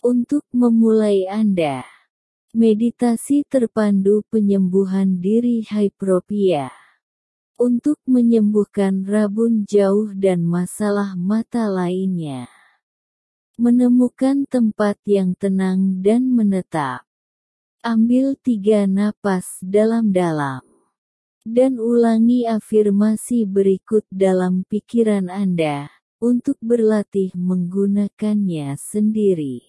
Untuk memulai Anda, meditasi terpandu penyembuhan diri hypropia. Untuk menyembuhkan rabun jauh dan masalah mata lainnya. Menemukan tempat yang tenang dan menetap. Ambil 3 napas dalam-dalam. Dan ulangi afirmasi berikut dalam pikiran Anda, untuk berlatih menggunakannya sendiri.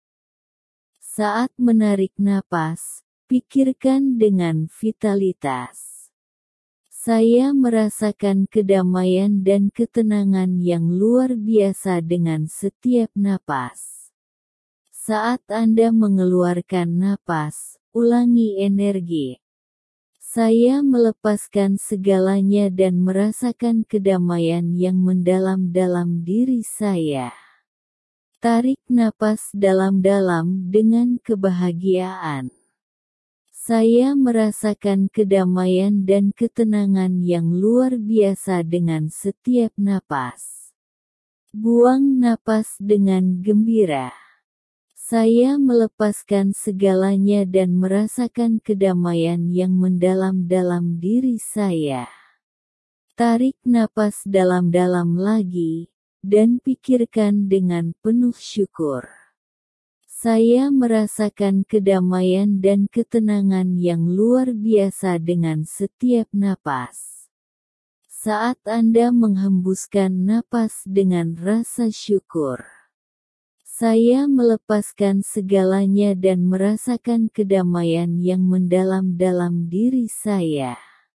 Saat menarik napas, pikirkan dengan vitalitas. Saya merasakan kedamaian dan ketenangan yang luar biasa dengan setiap napas. Saat Anda mengeluarkan napas, ulangi energi. Saya melepaskan segalanya dan merasakan kedamaian yang mendalam dalam diri saya. Tarik napas dalam-dalam dengan kebahagiaan. Saya merasakan kedamaian dan ketenangan yang luar biasa dengan setiap napas. Buang napas dengan gembira. Saya melepaskan segalanya dan merasakan kedamaian yang mendalam dalam diri saya. Tarik napas dalam-dalam lagi, dan pikirkan dengan penuh syukur. Saya merasakan kedamaian dan ketenangan yang luar biasa dengan setiap napas. Saat Anda menghembuskan napas dengan rasa syukur, saya melepaskan segalanya dan merasakan kedamaian yang mendalam dalam diri saya.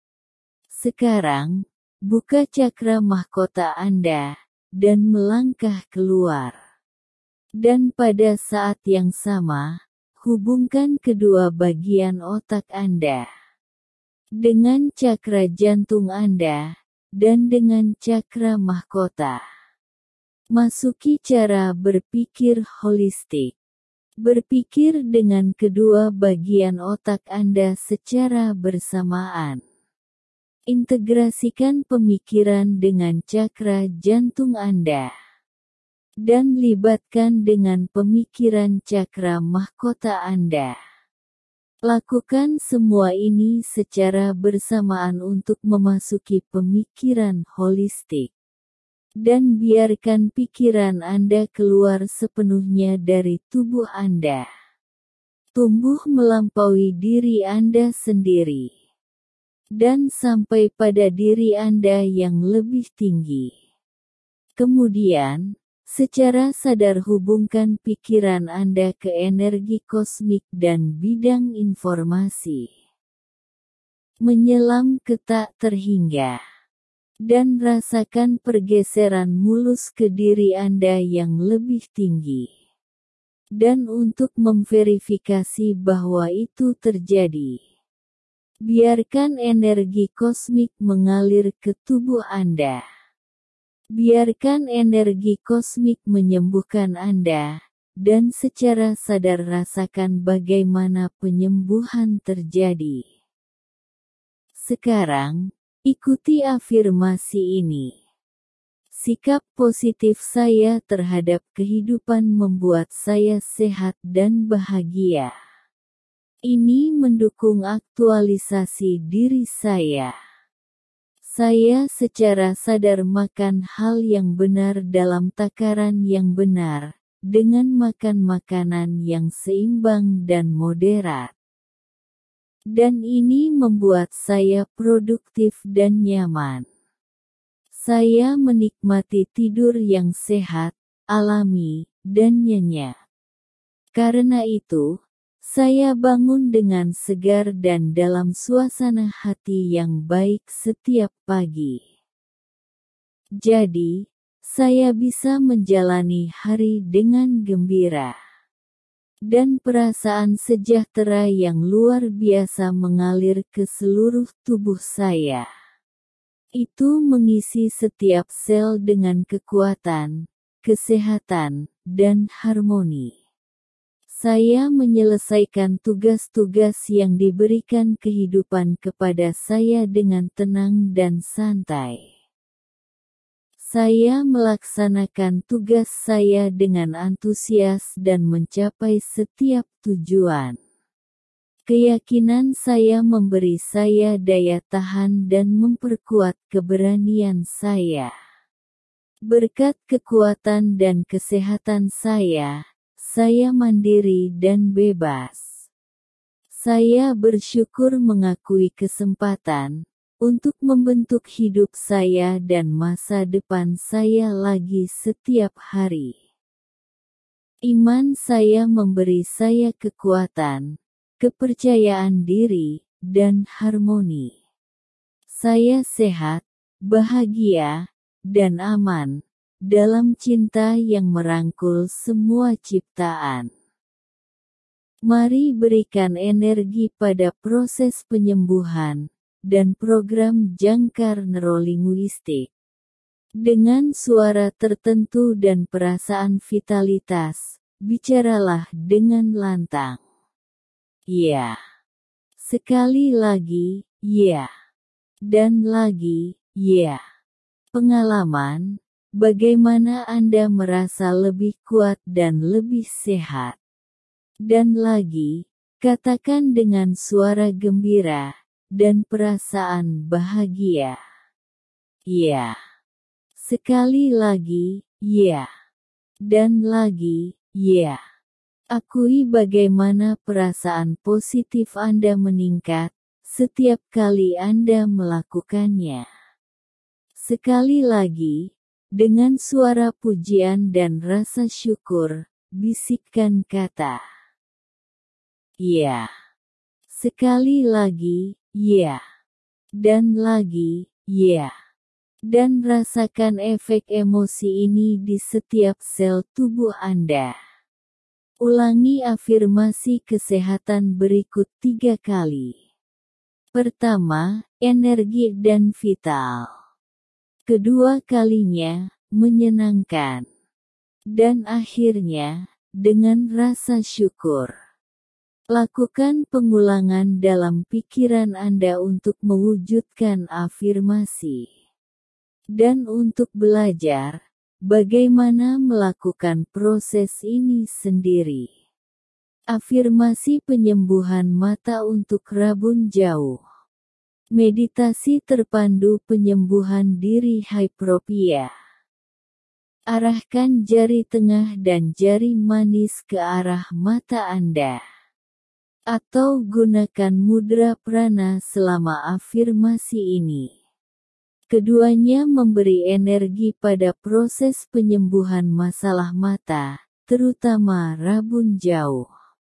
Sekarang, buka cakra mahkota Anda, dan melangkah keluar. Dan pada saat yang sama, hubungkan kedua bagian otak Anda dengan cakra jantung Anda, dan dengan cakra mahkota. Masuki cara berpikir holistik. Berpikir dengan kedua bagian otak Anda secara bersamaan. Integrasikan pemikiran dengan cakra jantung Anda. Dan libatkan dengan pemikiran cakra mahkota Anda. Lakukan semua ini secara bersamaan untuk memasuki pemikiran holistik. Dan biarkan pikiran Anda keluar sepenuhnya dari tubuh Anda. Tumbuh melampaui diri Anda sendiri. Dan sampai pada diri Anda yang lebih tinggi. Kemudian, secara sadar hubungkan pikiran Anda ke energi kosmik dan bidang informasi. Menyelam ke tak terhingga. Dan rasakan pergeseran mulus ke diri Anda yang lebih tinggi. Dan untuk memverifikasi bahwa itu terjadi, biarkan energi kosmik mengalir ke tubuh Anda. Biarkan energi kosmik menyembuhkan Anda, dan secara sadar rasakan bagaimana penyembuhan terjadi. Sekarang, ikuti afirmasi ini. Sikap positif saya terhadap kehidupan membuat saya sehat dan bahagia. Ini mendukung aktualisasi diri saya. Saya secara sadar makan hal yang benar dalam takaran yang benar, dengan makan makanan yang seimbang dan moderat. Dan ini membuat saya produktif dan nyaman. Saya menikmati tidur yang sehat, alami, dan nyenyak. Karena itu, saya bangun dengan segar dan dalam suasana hati yang baik setiap pagi. Jadi, saya bisa menjalani hari dengan gembira. Dan perasaan sejahtera yang luar biasa mengalir ke seluruh tubuh saya. Itu mengisi setiap sel dengan kekuatan, kesehatan, dan harmoni. Saya menyelesaikan tugas-tugas yang diberikan kehidupan kepada saya dengan tenang dan santai. Saya melaksanakan tugas saya dengan antusias dan mencapai setiap tujuan. Keyakinan saya memberi saya daya tahan dan memperkuat keberanian saya. Berkat kekuatan dan kesehatan saya mandiri dan bebas. Saya bersyukur mengakui kesempatan untuk membentuk hidup saya dan masa depan saya lagi setiap hari. Iman saya memberi saya kekuatan, kepercayaan diri, dan harmoni. Saya sehat, bahagia, dan aman dalam cinta yang merangkul semua ciptaan. Mari berikan energi pada proses penyembuhan dan program jangkar neurolinguistik. Dengan suara tertentu dan perasaan vitalitas, bicaralah dengan lantang. Ya. Sekali lagi, ya. Dan lagi, ya. Pengalaman, bagaimana Anda merasa lebih kuat dan lebih sehat? Dan lagi, katakan dengan suara gembira dan perasaan bahagia. Ya. Sekali lagi, ya. Dan lagi, ya. Akui bagaimana perasaan positif Anda meningkat setiap kali Anda melakukannya. Sekali lagi, dengan suara pujian dan rasa syukur, bisikkan kata ya. Sekali lagi, ya. Dan lagi, ya. Dan rasakan efek emosi ini di setiap sel tubuh Anda. Ulangi afirmasi kesehatan berikut 3 kali. Pertama, energi dan vital. Kedua kalinya, menyenangkan. Dan akhirnya, dengan rasa syukur. Lakukan pengulangan dalam pikiran Anda untuk mewujudkan afirmasi. Dan untuk belajar bagaimana melakukan proses ini sendiri. Afirmasi penyembuhan mata untuk rabun jauh. Meditasi terpandu penyembuhan diri hyperopia. Arahkan jari tengah dan jari manis ke arah mata Anda. Atau gunakan mudra prana selama afirmasi ini. Keduanya memberi energi pada proses penyembuhan masalah mata, terutama rabun jauh.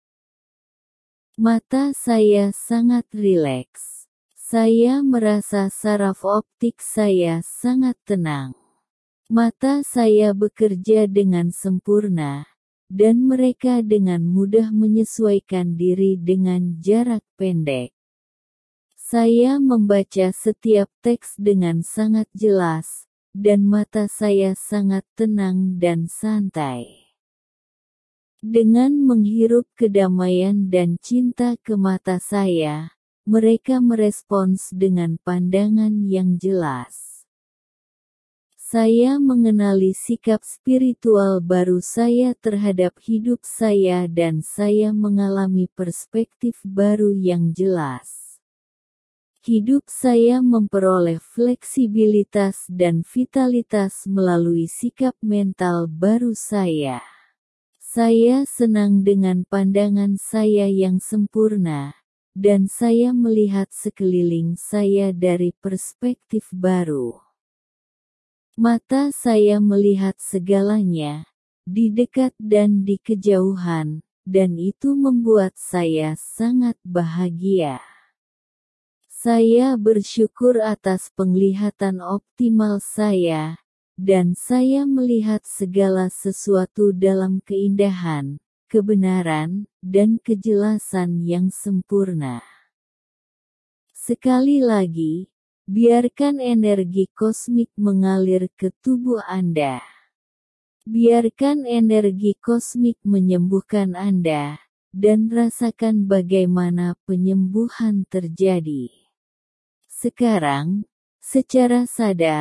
Mata saya sangat rileks. Saya merasa saraf optik saya sangat tenang. Mata saya bekerja dengan sempurna, dan mereka dengan mudah menyesuaikan diri dengan jarak pendek. Saya membaca setiap teks dengan sangat jelas, dan mata saya sangat tenang dan santai. Dengan menghirup kedamaian dan cinta ke mata saya, mereka merespons dengan pandangan yang jelas. Saya mengenali sikap spiritual baru saya terhadap hidup saya dan saya mengalami perspektif baru yang jelas. Hidup saya memperoleh fleksibilitas dan vitalitas melalui sikap mental baru saya. Saya senang dengan pandangan saya yang sempurna, dan saya melihat sekeliling saya dari perspektif baru. Mata saya melihat segalanya, di dekat dan di kejauhan, dan itu membuat saya sangat bahagia. Saya bersyukur atas penglihatan optimal saya, dan saya melihat segala sesuatu dalam keindahan, kebenaran, dan kejelasan yang sempurna. Sekali lagi, biarkan energi kosmik mengalir ke tubuh Anda. Biarkan energi kosmik menyembuhkan Anda, dan rasakan bagaimana penyembuhan terjadi. Sekarang, secara sadar,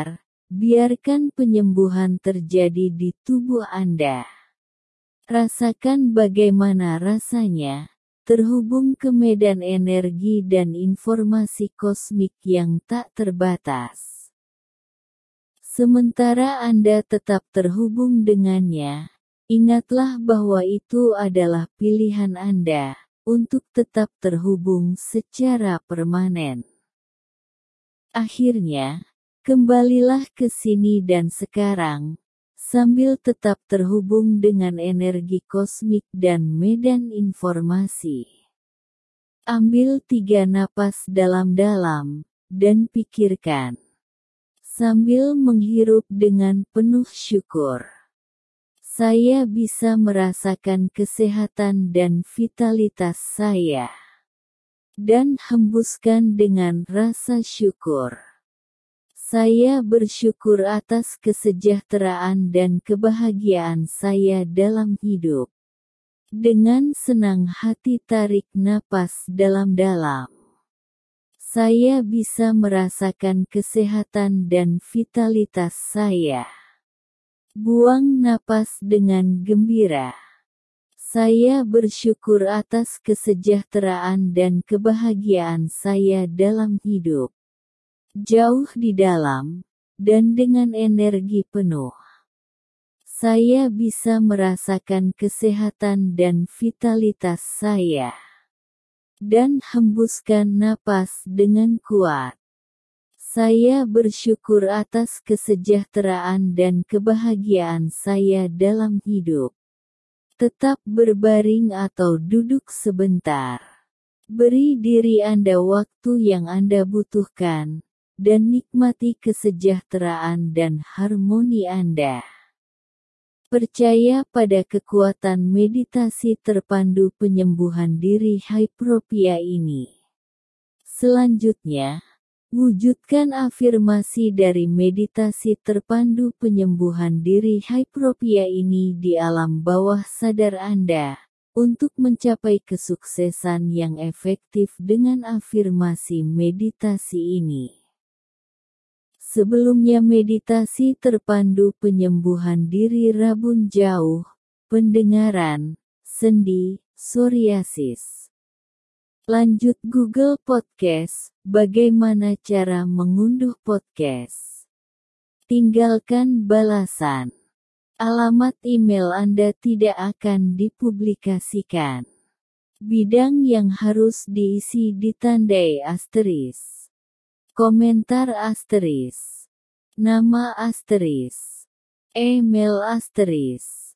biarkan penyembuhan terjadi di tubuh Anda. Rasakan bagaimana rasanya terhubung ke medan energi dan informasi kosmik yang tak terbatas. Sementara Anda tetap terhubung dengannya, ingatlah bahwa itu adalah pilihan Anda untuk tetap terhubung secara permanen. Akhirnya, kembalilah ke sini dan sekarang, sambil tetap terhubung dengan energi kosmik dan medan informasi. Ambil 3 napas dalam-dalam, dan pikirkan. Sambil menghirup dengan penuh syukur. Saya bisa merasakan kesehatan dan vitalitas saya. Dan hembuskan dengan rasa syukur. Saya bersyukur atas kesejahteraan dan kebahagiaan saya dalam hidup. Dengan senang hati tarik napas dalam-dalam. Saya bisa merasakan kesehatan dan vitalitas saya. Buang napas dengan gembira. Saya bersyukur atas kesejahteraan dan kebahagiaan saya dalam hidup. Jauh di dalam, dan dengan energi penuh. Saya bisa merasakan kesehatan dan vitalitas saya. Dan hembuskan napas dengan kuat. Saya bersyukur atas kesejahteraan dan kebahagiaan saya dalam hidup. Tetap berbaring atau duduk sebentar. Beri diri Anda waktu yang Anda butuhkan. Dan nikmati kesejahteraan dan harmoni Anda. Percaya pada kekuatan meditasi terpandu penyembuhan diri Hypropia ini. Selanjutnya, wujudkan afirmasi dari meditasi terpandu penyembuhan diri Hypropia ini di alam bawah sadar Anda, untuk mencapai kesuksesan yang efektif dengan afirmasi meditasi ini. Sebelumnya meditasi terpandu penyembuhan diri rabun jauh, pendengaran, sendi, psoriasis. Lanjut Google Podcast, bagaimana cara mengunduh podcast? Tinggalkan balasan. Alamat email Anda tidak akan dipublikasikan. Bidang yang harus diisi ditandai asteris. Komentar asteris. Nama asteris. Email asteris.